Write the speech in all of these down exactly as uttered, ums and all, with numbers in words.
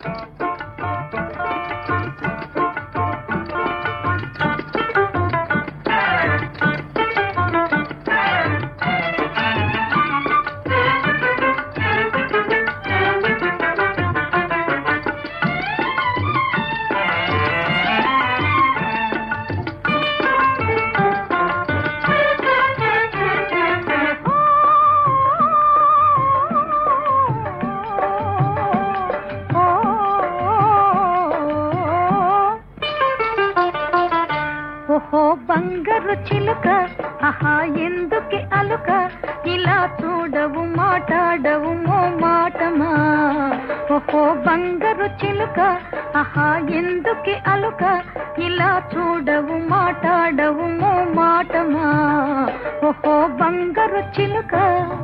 ఓహో బంగారు చిలుక ఆహా ఎందుకే అలుక ఇలా చూడవు మాట్లాడవు మో మాటమా ఓహో బంగారు చిలుక ఆహా ఎందుకే అలుక ఇలా చూడవు మాట్లాడవు మో మాటమా ఓహో బంగారు చిలుక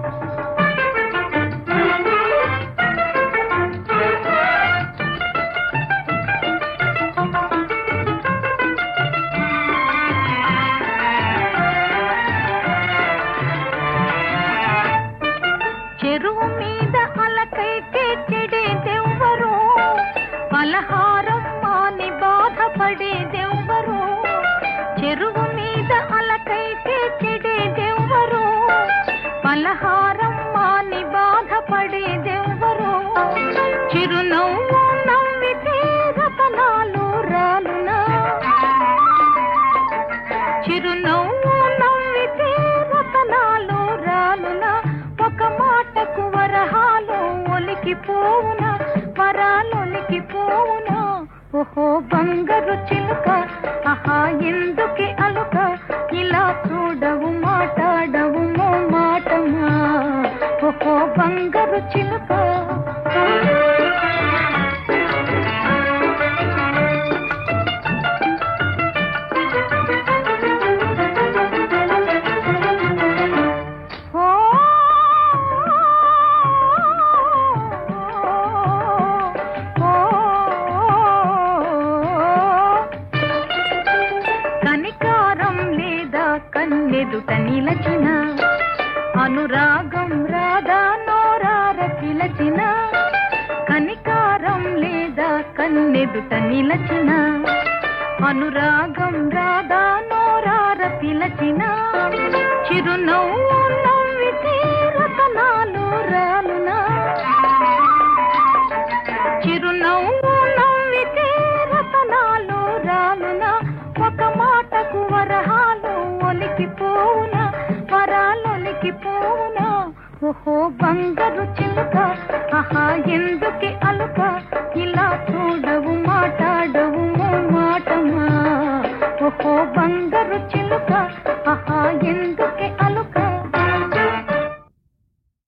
చెరువు మీద అలకైతే చెడేదెవ్వరు పలహారం మాని బాధపడేదెవ్వరు చెరువు మీద అలకైతే చెడేదెవ్వరు పలహారం మాని బాధపడేదెవ్వరు చిరునవ్వు నవ్వితే రతనాలు రాలునా చిరునవ్వు నవ్వితే రతనాలు రాలునా ఒక మాటకు వరహాలు ఒలికిపోవునా వరాలొలికిపోవునా ఓహో బంగారు చిలుక ఆహా ఎందుకే అలుక ఇలా చూడవు మాట్లాడవు మో మాటమా ఓహో బంగారు చిలుక కనికారం లేదా కన్నెదుట నిలచిన అనురాగం రాధా నోరార పిలచిన కనికారం లేదా కన్నెదుట నిలచిన అనురాగం రాధా నోరార పిలచిన చిరునవ్వు నవ్వితే రతనాలు రాలునా చిరునవ్వు నవ్వితే రతనాలు రాలునా ఒక మాటకు వరహాలు ఒలికిపోవునా వరాలొలికిపోవునా ఓహో బంగారు చిలుక ఆహా ఎందుకే అలుక ఇలా చూడవు మాట్లాడవు మో మాటమా ఓహో బంగారు చిలుక ఆహా ఎందుకే